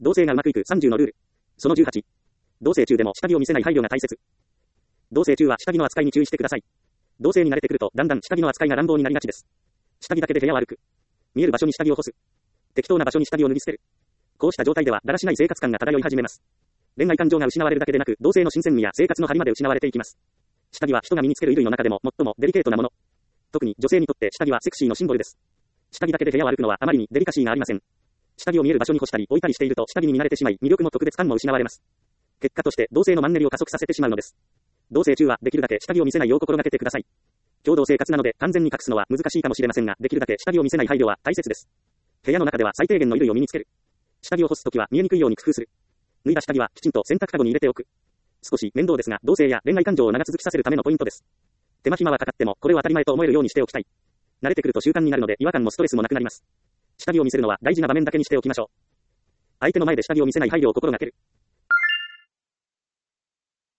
同棲がうまくいく30のルール。その18。同棲中でも下着を見せない配慮が大切。同棲中は下着の扱いに注意してください。同棲に慣れてくると、だんだん下着の扱いが乱暴になりがちです。下着だけで部屋を歩く。見える場所に下着を干す。適当な場所に下着を脱ぎ捨てる。こうした状態では、だらしない生活感が漂い始めます。恋愛感情が失われるだけでなく、同棲の新鮮味や生活の張りまで失われていきます。下着は人が身につける衣類の中でも最もデリケートなもの。特に女性にとって下着はセクシーのシンボルです。下着だけで部屋を歩くのはあまりにデリカシーがありません。下着を見える場所に干したり置いたりしていると下着に見慣れてしまい、魅力も特別感も失われます。結果として同棲のマンネリを加速させてしまうのです。同棲中はできるだけ下着を見せないよう心がけてください。共同生活なので完全に隠すのは難しいかもしれませんが、できるだけ下着を見せない配慮は大切です。部屋の中では最低限の衣類を身につける。下着を干すときは見えにくいように工夫する。脱いだ下着はきちんと洗濯かごに入れておく。少し面倒ですが、同棲や恋愛感情を長続きさせるためのポイントです。手間暇はかかっても、これを当たり前と思えるようにしておきたい。慣れてくると習慣になるので違和感もストレスもなくなります。下着を見せるのは大事な場面だけにしておきましょう。相手の前で下着を見せない配慮を心がける。